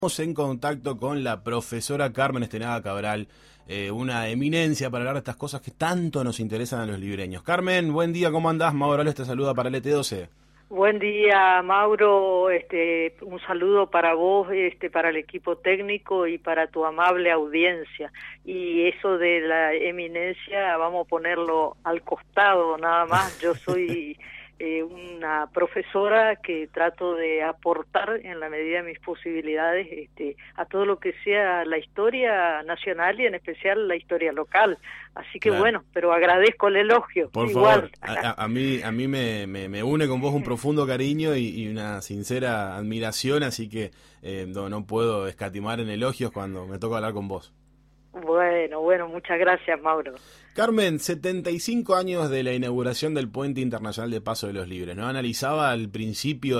Estamos en contacto con la profesora Carmen Estenada Cabral, una eminencia para hablar de estas cosas que tanto nos interesan a los libreños. Carmen, buen día, ¿cómo andás? Mauro Morales te saluda para el ET12. Buen día, Mauro. Un saludo para vos, para el equipo técnico y para tu amable audiencia. Y eso de la eminencia, vamos a ponerlo al costado nada más. Yo soy una profesora que trato de aportar en la medida de mis posibilidades a todo lo que sea la historia nacional y en especial la historia local. Así que Claro. pero agradezco el elogio. Por Igual. favor, a mí me une con vos un profundo cariño y una sincera admiración, así que no puedo escatimar en elogios cuando me toca hablar con vos. Bueno, muchas gracias, Mauro. Carmen, 75 años de la inauguración del Puente Internacional de Paso de los Libres, ¿no? Analizaba al principio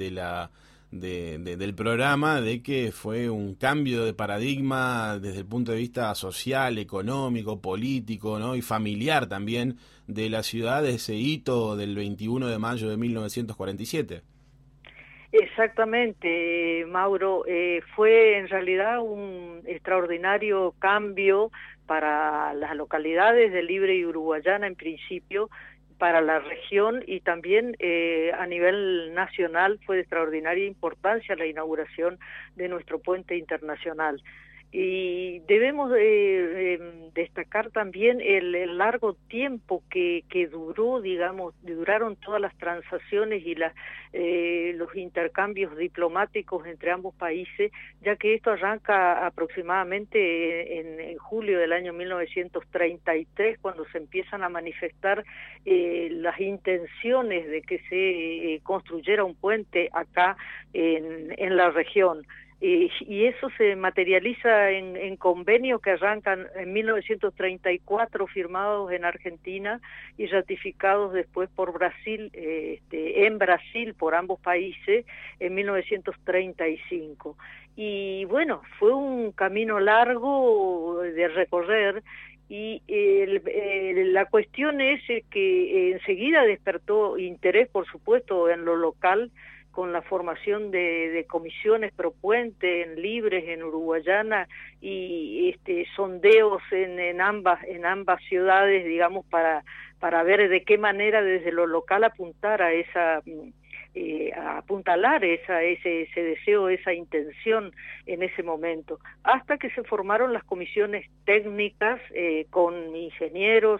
del programa de que fue un cambio de paradigma desde el punto de vista social, económico, político, ¿no? Y familiar también de la ciudad, ese hito del 21 de mayo de 1947. Exactamente, Mauro. Fue en realidad un extraordinario cambio para las localidades de Libre y Uruguayana en principio, para la región y también a nivel nacional fue de extraordinaria importancia la inauguración de nuestro puente internacional. Y debemos destacar también el largo tiempo que duró, duraron todas las transacciones y los intercambios diplomáticos entre ambos países, ya que esto arranca aproximadamente en julio del año 1933, cuando se empiezan a manifestar las intenciones de que se construyera un puente acá en la región. Y eso se materializa en convenios que arrancan en 1934, firmados en Argentina y ratificados después por Brasil, en Brasil por ambos países en 1935. Y bueno, fue un camino largo de recorrer. Y la cuestión es que enseguida despertó interés, por supuesto, en lo local, con la formación de comisiones pro puente en Libres, en Uruguayana, y sondeos en ambas ciudades, digamos, para ver de qué manera desde lo local apuntar a a apuntalar ese deseo, esa intención en ese momento, hasta que se formaron las comisiones técnicas con ingenieros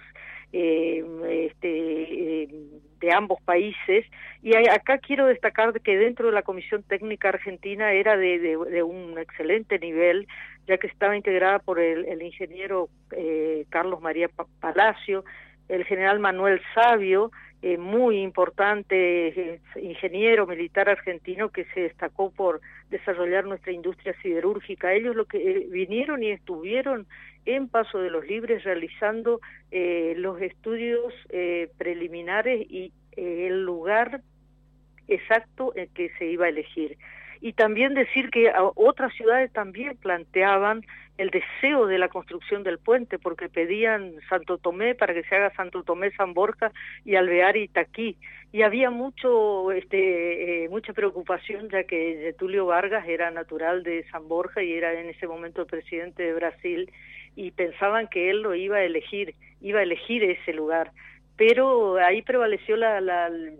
de ambos países, y acá quiero destacar que dentro de la Comisión Técnica Argentina era de un excelente nivel, ya que estaba integrada por el ingeniero Carlos María Palacio, el general Manuel Savio, muy importante ingeniero militar argentino que se destacó por desarrollar nuestra industria siderúrgica. Ellos lo que vinieron y estuvieron en Paso de los Libres realizando los estudios preliminares y el lugar exacto en que se iba a elegir. Y también decir que otras ciudades también planteaban el deseo de la construcción del puente, porque pedían Santo Tomé para que se haga Santo Tomé, San Borja y Alvear y Itaquí. Y había mucha preocupación, ya que Getúlio Vargas era natural de San Borja y era en ese momento presidente de Brasil, y pensaban que él lo iba a elegir ese lugar. Pero ahí prevaleció el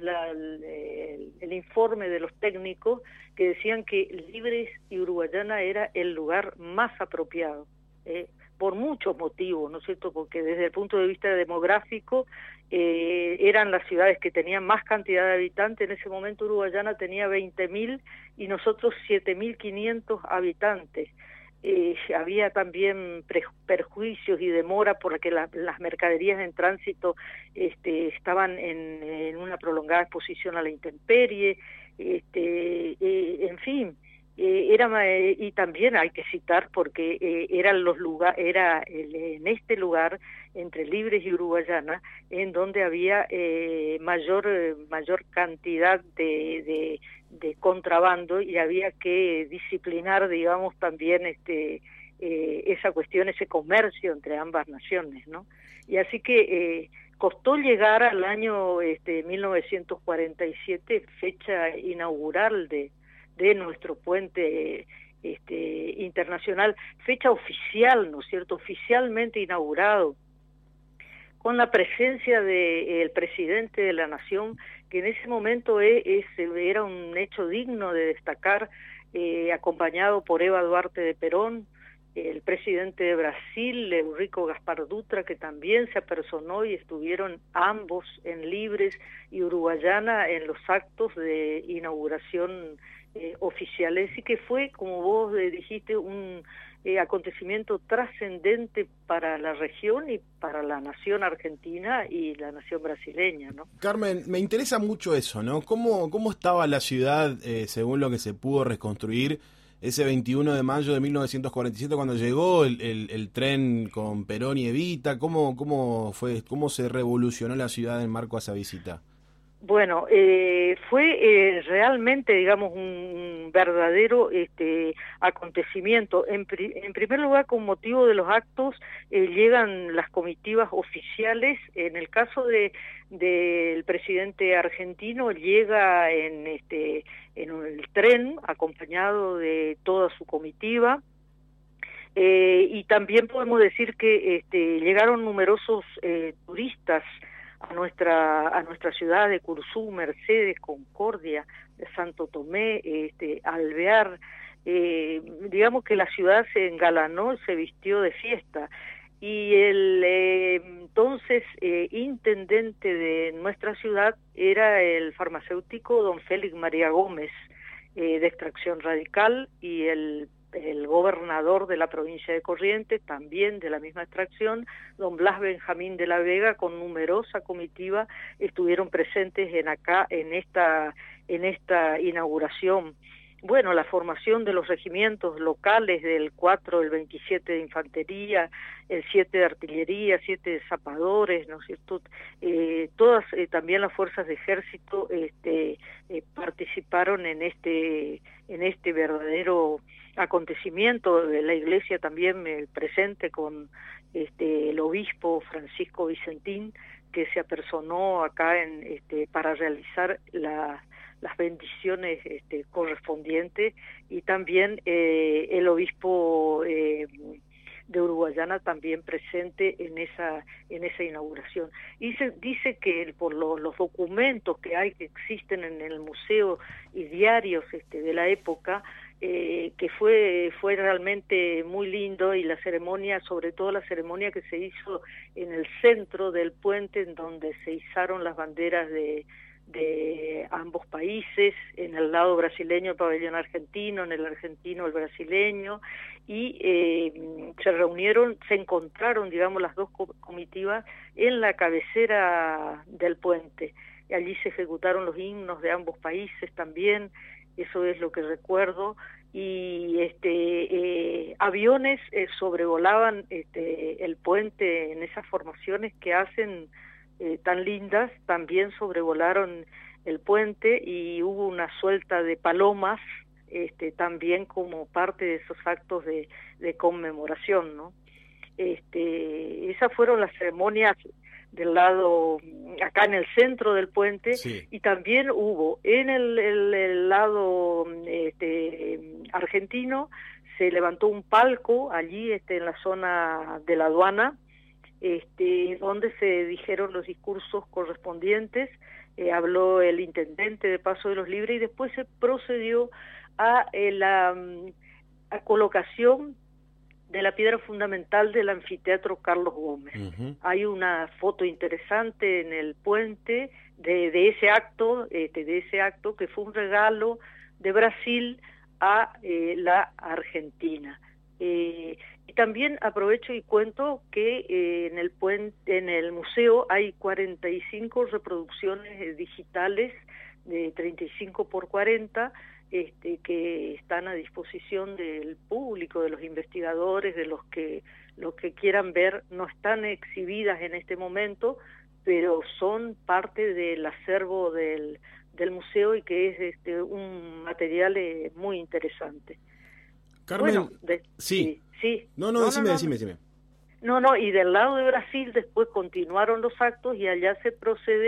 informe de los técnicos que decían que Libres y Uruguayana era el lugar más apropiado, por muchos motivos, ¿no es cierto? Porque desde el punto de vista demográfico eran las ciudades que tenían más cantidad de habitantes. En ese momento Uruguayana tenía 20.000 y nosotros 7.500 habitantes. Había también perjuicios y demora por la que las mercaderías en tránsito estaban en una prolongada exposición a la intemperie, en fin, y también hay que citar porque en este lugar entre Libres y Uruguayana en donde había mayor cantidad de contrabando, y había que disciplinar, digamos, también esa cuestión, ese comercio entre ambas naciones, ¿no? Y así que costó llegar al año 1947, fecha inaugural de nuestro puente internacional, fecha oficial, ¿no es cierto?, oficialmente inaugurado, con la presencia del presidente de la Nación, que en ese momento era un hecho digno de destacar, acompañado por Eva Duarte de Perón, el presidente de Brasil, Eurico Gaspar Dutra, que también se apersonó y estuvieron ambos en Libres y Uruguayana en los actos de inauguración oficiales, y que fue, como vos dijiste, un acontecimiento trascendente para la región y para la nación argentina y la nación brasileña, ¿no? Carmen, me interesa mucho eso, ¿no? ¿Cómo estaba la ciudad, según lo que se pudo reconstruir, ese 21 de mayo de 1947, cuando llegó el tren con Perón y Evita? ¿Cómo se revolucionó la ciudad en marco a esa visita? Bueno, fue realmente, digamos, un verdadero acontecimiento. En primer lugar, con motivo de los actos, llegan las comitivas oficiales. En el caso del presidente argentino, llega en el tren, acompañado de toda su comitiva. Y también podemos decir que llegaron numerosos turistas a nuestra ciudad de Curzú, Mercedes, Concordia, de Santo Tomé, Alvear. Digamos que la ciudad se engalanó y se vistió de fiesta. Y el entonces intendente de nuestra ciudad era el farmacéutico don Félix María Gómez, de extracción radical, y el gobernador de la provincia de Corrientes, también de la misma extracción, don Blas Benjamín de la Vega, con numerosa comitiva, estuvieron presentes en esta inauguración. Bueno, la formación de los regimientos locales del 4, el 27 de Infantería, el 7 de Artillería, 7 de Zapadores, ¿no es cierto? Todas, también las fuerzas de ejército participaron en este verdadero acontecimiento. La Iglesia también presente con el obispo Francisco Vicentín, que se apersonó acá para realizar las bendiciones correspondientes, y también el obispo de Uruguayana también presente en esa inauguración. Y se dice que por los documentos que existen en el museo y diarios de la época, que fue realmente muy lindo, y la ceremonia, sobre todo la ceremonia que se hizo en el centro del puente, en donde se izaron las banderas de ambos países, en el lado brasileño el pabellón argentino, en el argentino el brasileño, y se encontraron, digamos, las dos comitivas en la cabecera del puente. Y allí se ejecutaron los himnos de ambos países también, eso es lo que recuerdo, y aviones sobrevolaban el puente en esas formaciones que hacen tan lindas, también sobrevolaron el puente, y hubo una suelta de palomas también como parte de esos actos de conmemoración, ¿no? Esas fueron las ceremonias del lado, acá en el centro del puente, sí. Y también hubo en el lado argentino, se levantó un palco allí en la zona de la aduana, donde se dijeron los discursos correspondientes, habló el intendente de Paso de los Libres, y después se procedió a la colocación de la piedra fundamental del anfiteatro Carlos Gómez. Uh-huh. Hay una foto interesante en el puente de ese acto, que fue un regalo de Brasil a la Argentina. Y también aprovecho y cuento que en el museo hay 45 reproducciones digitales de 35 por 40, que están a disposición del público, de los investigadores, de los que quieran ver. No están exhibidas en este momento, pero son parte del acervo del museo, y que es un material muy interesante. Carmen, bueno, sí. Decime. No, y del lado de Brasil después continuaron los actos, y allá se procede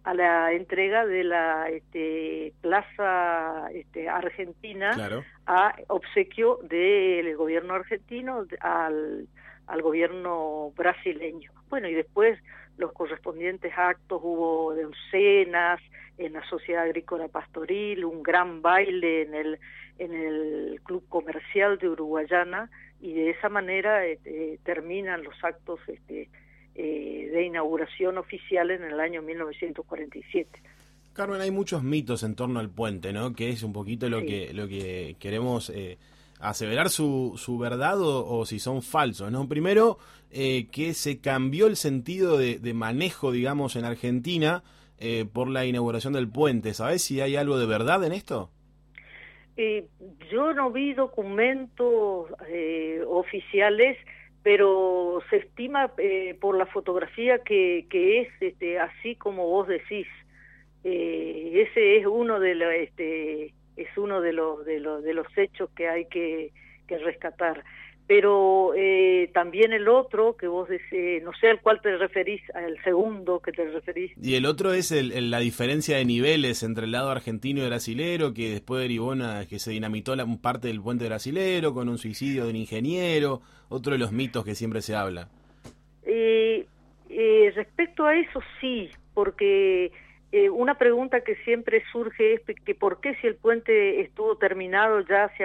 a la entrega de la Plaza Argentina, claro, a obsequio del gobierno argentino al gobierno brasileño. Bueno, y después los correspondientes actos, hubo de cenas en la Sociedad Agrícola Pastoril, un gran baile en el Club Comercial de Uruguayana, y de esa manera terminan los actos de inauguración oficial en el año 1947. Carmen, hay muchos mitos en torno al puente, ¿no? Que es un poquito lo Sí. que queremos aseverar su verdad o si son falsos, ¿no? Primero, que se cambió el sentido de manejo, digamos, en Argentina por la inauguración del puente. ¿Sabés si hay algo de verdad en esto? Yo no vi documentos oficiales, pero se estima por la fotografía que es así como vos decís. Ese es uno de los de los hechos que hay que rescatar. Pero también el otro que vos decís, no sé al cual te referís, al segundo que te referís. Y el otro es la diferencia de niveles entre el lado argentino y brasilero, que después derivó en que se dinamitó parte del puente brasilero con un suicidio de un ingeniero, otro de los mitos que siempre se habla. Respecto a eso sí, porque una pregunta que siempre surge es que por qué si el puente estuvo terminado ya hacia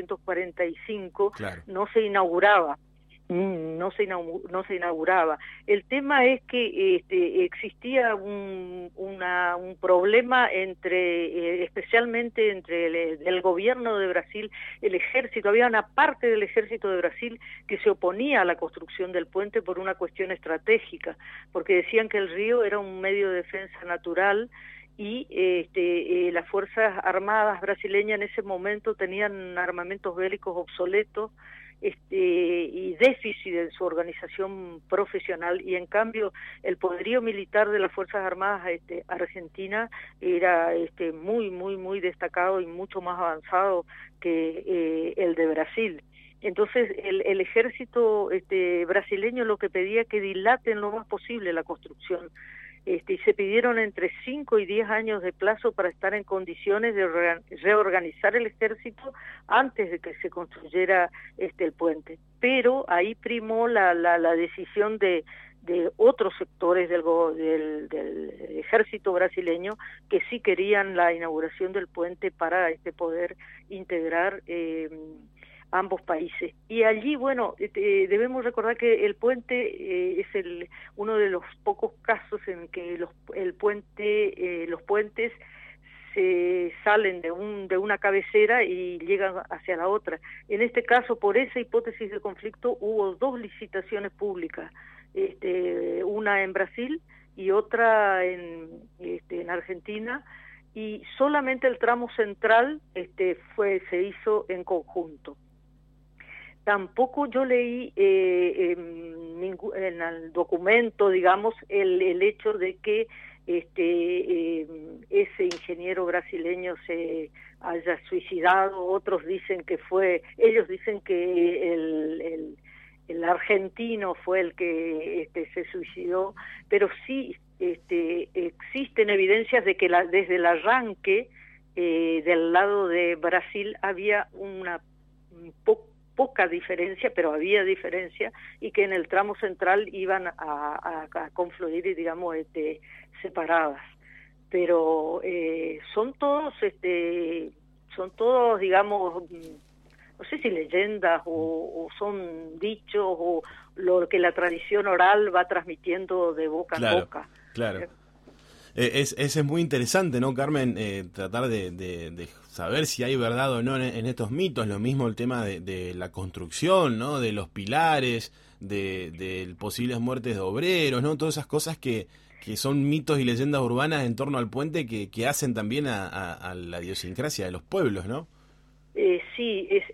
1945, claro, no se inauguraba. No se inauguraba. El tema es que existía un problema especialmente entre el gobierno de Brasil, el ejército. Había una parte del ejército de Brasil que se oponía a la construcción del puente por una cuestión estratégica, porque decían que el río era un medio de defensa natural y las Fuerzas Armadas brasileñas en ese momento tenían armamentos bélicos obsoletos, y déficit en su organización profesional, y en cambio el poderío militar de las Fuerzas Armadas argentinas era muy destacado y mucho más avanzado que el de Brasil. Entonces el ejército brasileño lo que pedía que dilaten lo más posible la construcción. Y se pidieron entre 5 y 10 años de plazo para estar en condiciones de reorganizar el ejército antes de que se construyera el puente. Pero ahí primó la decisión de otros sectores del ejército brasileño que sí querían la inauguración del puente para poder integrar ambos países. Y allí, bueno, debemos recordar que el puente es uno de los pocos casos en que los puentes se salen de una cabecera y llegan hacia la otra. En este caso, por esa hipótesis de conflicto, hubo 2 licitaciones públicas, una en Brasil y otra en Argentina, y solamente el tramo central se hizo en conjunto. Tampoco yo leí en el documento, digamos, el hecho de que ese ingeniero brasileño se haya suicidado. Otros dicen que ellos dicen que el argentino fue el que se suicidó, pero sí existen evidencias de que desde el arranque del lado de Brasil había una poca diferencia, pero había diferencia, y que en el tramo central iban a confluir, digamos, separadas. Pero son todos, digamos, no sé si leyendas o son dichos o lo que la tradición oral va transmitiendo de boca en boca. Claro. Es muy interesante, ¿no, Carmen? Tratar de saber si hay verdad o no en estos mitos. Lo mismo el tema de la construcción, ¿no? De los pilares, de posibles muertes de obreros, ¿no? Todas esas cosas que son mitos y leyendas urbanas en torno al puente que hacen también a la idiosincrasia de los pueblos, ¿no? Sí,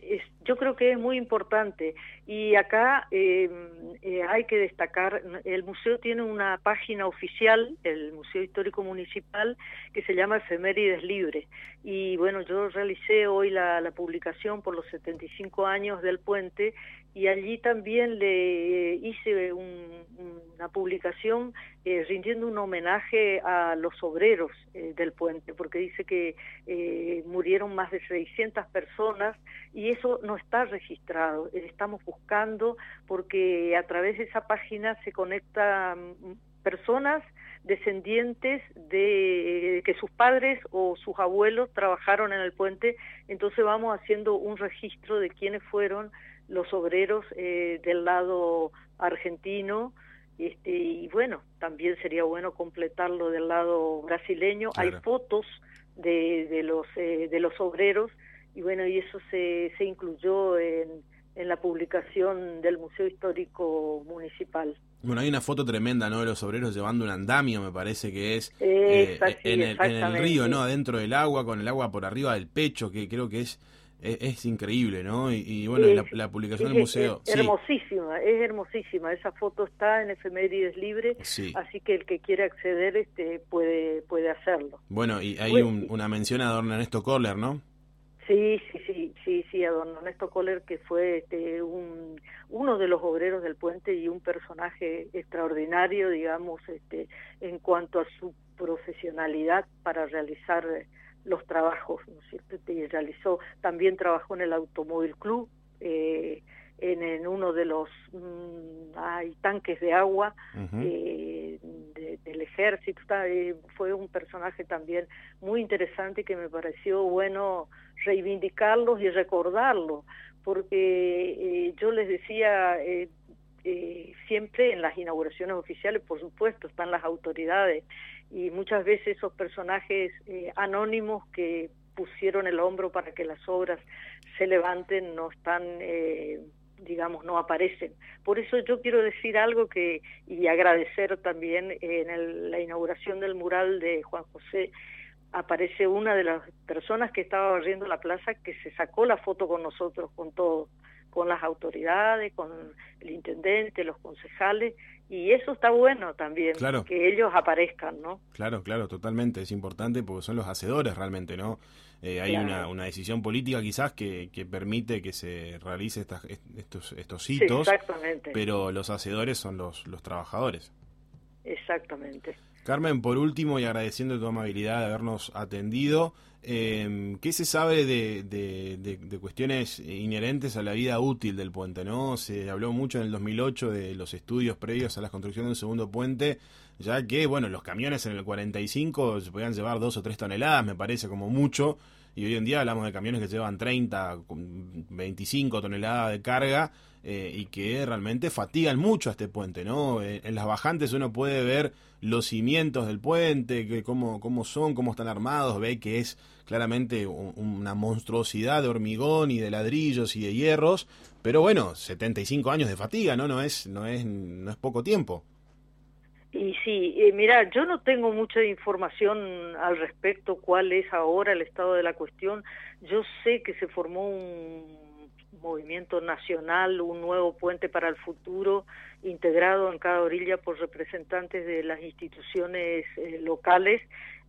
Yo creo que es muy importante y acá hay que destacar, el museo tiene una página oficial, el Museo Histórico Municipal, que se llama Efemérides Libre, y bueno, yo realicé hoy la publicación por los 75 años del puente, y allí también le hice una publicación rindiendo un homenaje a los obreros del puente, porque dice que murieron más de 600 personas y eso no está registrado. Estamos buscando, porque a través de esa página se conectan personas descendientes de que sus padres o sus abuelos trabajaron en el puente, entonces vamos haciendo un registro de quiénes fueron los obreros del lado argentino, y bueno, también sería bueno completarlo del lado brasileño. Claro. Hay fotos de los obreros, y bueno, y eso se incluyó en la publicación del Museo Histórico Municipal. Bueno, hay una foto tremenda, ¿no?, de los obreros llevando un andamio, me parece que es, en el río, ¿no?, adentro del agua, con el agua por arriba del pecho, que creo que es increíble, ¿no? Y bueno, la publicación del museo... Es hermosísima, es hermosísima. Esa foto está en Efemérides Libre, sí. Así que el que quiera acceder puede hacerlo. Bueno, y hay una mención a don Ernesto Kohler, ¿no? Sí, a don Ernesto Kohler, que fue uno de los obreros del puente y un personaje extraordinario, digamos, en cuanto a su profesionalidad para realizar los trabajos, ¿no es cierto? También trabajó en el Automóvil Club, en uno de los tanques de agua del ejército. Fue un personaje también muy interesante que me pareció bueno reivindicarlos y recordarlo, porque yo les decía, siempre en las inauguraciones oficiales, por supuesto, están las autoridades, y muchas veces esos personajes anónimos que pusieron el hombro para que las obras se levanten no están, digamos, no aparecen. Por eso yo quiero decir algo y agradecer también, en la inauguración del mural de Juan José, aparece una de las personas que estaba barriendo la plaza, que se sacó la foto con nosotros, con todos, con las autoridades, con el intendente, los concejales, y eso está bueno también, claro, que ellos aparezcan, ¿no? Claro, totalmente, es importante porque son los hacedores realmente, ¿no? Hay una decisión política quizás que permite que se realice estos hitos, sí, exactamente, pero los hacedores son los trabajadores. Exactamente. Carmen, por último, y agradeciendo tu amabilidad de habernos atendido, ¿qué se sabe de cuestiones inherentes a la vida útil del puente, ¿no? Se habló mucho en el 2008 de los estudios previos a la construcción del segundo puente, ya que, bueno, los camiones en el 45 se podían llevar 2 o 3 toneladas, me parece, como mucho, y hoy en día hablamos de camiones que llevan 30, 25 toneladas de carga, y que realmente fatigan mucho a este puente, ¿no? En las bajantes uno puede ver los cimientos del puente, cómo son, cómo están armados, ve que es claramente una monstruosidad de hormigón y de ladrillos y de hierros, pero bueno, 75 años de fatiga, ¿no? No es poco tiempo. Y sí, mira, yo no tengo mucha información al respecto, cuál es ahora el estado de la cuestión. Yo sé que se formó un movimiento nacional, un nuevo puente para el futuro, integrado en cada orilla por representantes de las instituciones locales,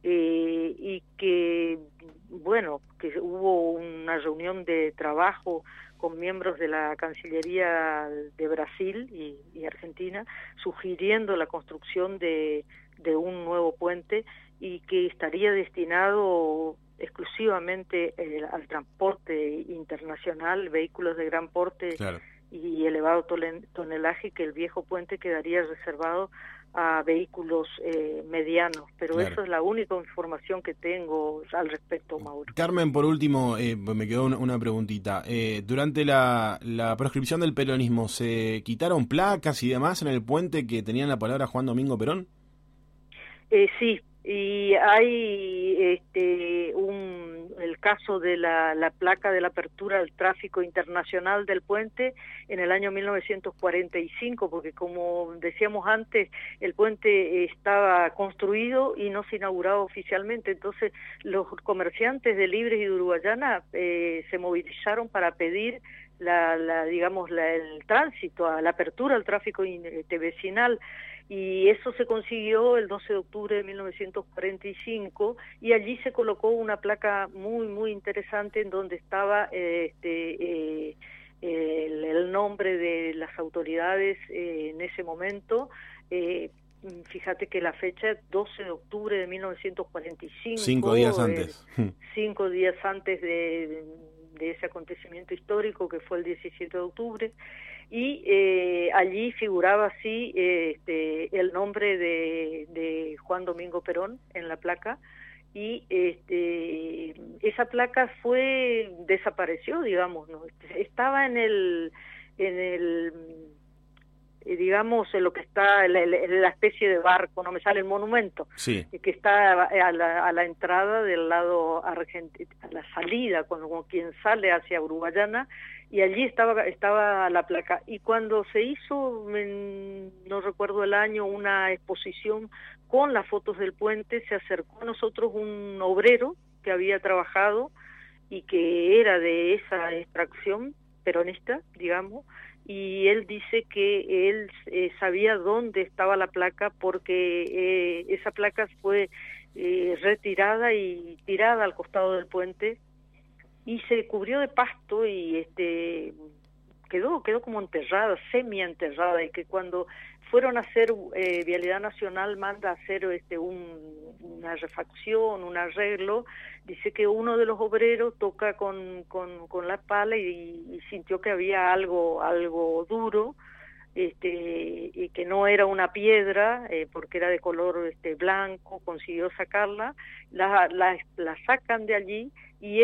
y que, bueno, que hubo una reunión de trabajo con miembros de la Cancillería de Brasil y Argentina, sugiriendo la construcción de un nuevo puente, y que estaría destinado exclusivamente al transporte internacional, vehículos de gran porte, claro, y elevado tonelaje, que el viejo puente quedaría reservado a vehículos medianos, pero claro, eso es la única información que tengo al respecto, Mauro. Carmen, por último, me quedó una preguntita. Durante la proscripción del peronismo, ¿se quitaron placas y demás en el puente que tenían la palabra Juan Domingo Perón? Sí, y hay el caso de la placa de la apertura del tráfico internacional del puente en el año 1945, porque como decíamos antes, el puente estaba construido y no se inauguraba oficialmente, entonces los comerciantes de Libres y de Uruguayana se movilizaron para pedir el tránsito, a la apertura al tráfico vecinal, y eso se consiguió el 12 de octubre de 1945, y allí se colocó una placa muy, muy interesante en donde estaba el nombre de las autoridades en ese momento. Fíjate que la fecha es 12 de octubre de 1945. 5 días antes. 5 días antes de ese acontecimiento histórico que fue el 17 de octubre. Y allí figuraba así el nombre de Juan Domingo Perón en la placa. Y esa placa desapareció, digamos, ¿no? Estaba en digamos, en lo que está en la especie de barco, no me sale el monumento, sí, que está a la entrada del lado argentino, a la salida, como quien sale hacia Uruguayana, y allí estaba la placa. Y cuando se hizo, no recuerdo el año, una exposición con las fotos del puente, se acercó a nosotros un obrero que había trabajado y que era de esa extracción peronista, digamos, y él dice que él sabía dónde estaba la placa porque esa placa fue retirada y tirada al costado del puente y se cubrió de pasto y quedó como enterrada, semi-enterrada, y que cuando fueron a hacer, Vialidad Nacional manda a hacer una refacción, un arreglo, dice que uno de los obreros toca con la pala y sintió que había algo duro, y que no era una piedra, porque era de color blanco, consiguió sacarla, la sacan de allí, y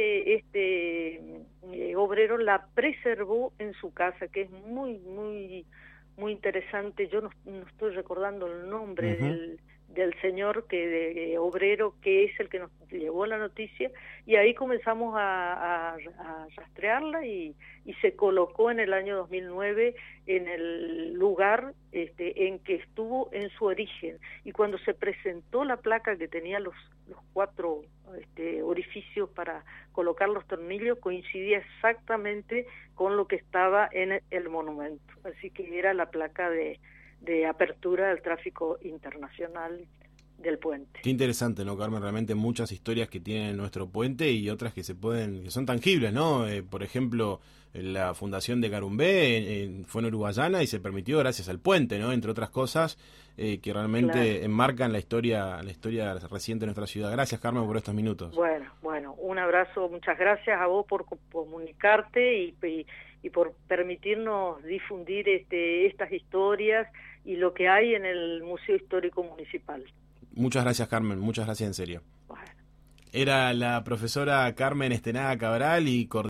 obrero la preservó en su casa, que es muy, muy, muy interesante. Yo no estoy recordando el nombre del señor de obrero que es el que nos llevó la noticia, y ahí comenzamos a rastrearla y se colocó en el año 2009 en el lugar en que estuvo en su origen. Y cuando se presentó la placa que tenía los 4 orificios para colocar los tornillos, coincidía exactamente con lo que estaba en el monumento. Así que era la placa de apertura del tráfico internacional del puente. Qué interesante, ¿no, Carmen? Realmente muchas historias que tiene nuestro puente y otras que son tangibles, ¿no? Por ejemplo, la fundación de Carumbé fue en Uruguayana y se permitió gracias al puente, ¿no? Entre otras cosas que realmente enmarcan la historia reciente de nuestra ciudad. Gracias, Carmen, por estos minutos. Bueno, un abrazo, muchas gracias a vos por comunicarte y por permitirnos difundir estas historias y lo que hay en el Museo Histórico Municipal. Muchas gracias, Carmen, muchas gracias en serio. Bueno. Era la profesora Carmen Estenada Cabral y